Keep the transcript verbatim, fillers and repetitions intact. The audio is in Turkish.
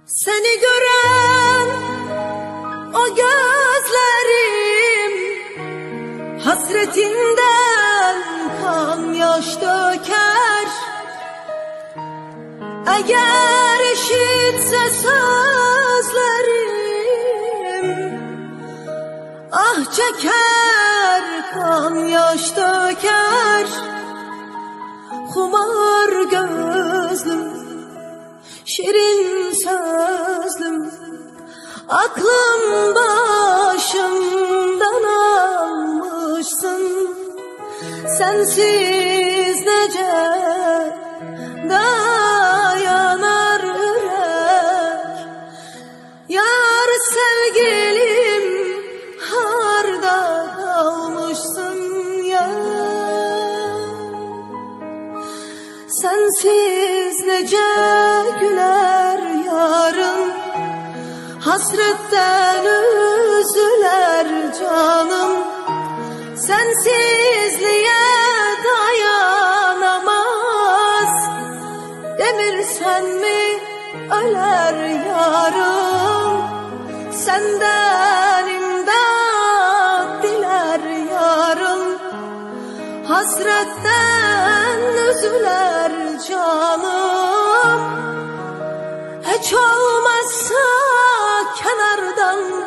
Seni gören o gözlerim hasretinden kan yaş döker. Eğer işitse sözlerim ah çeker, kan yaş döker. Kumar gözlüm, şirin sözlüm, aklım başımdan almışsın. Sensiz nece dayanar yürek? Yar sevgilim, harda kalmışsın ya. Sensiz nece güler yarın, hasretten üzüler canım. Sensizliğe dayanamaz, demirsen mi öler yarım. Senden imdad diler yarım, hasretten üzüler canım. Hiç olmazsa kenardan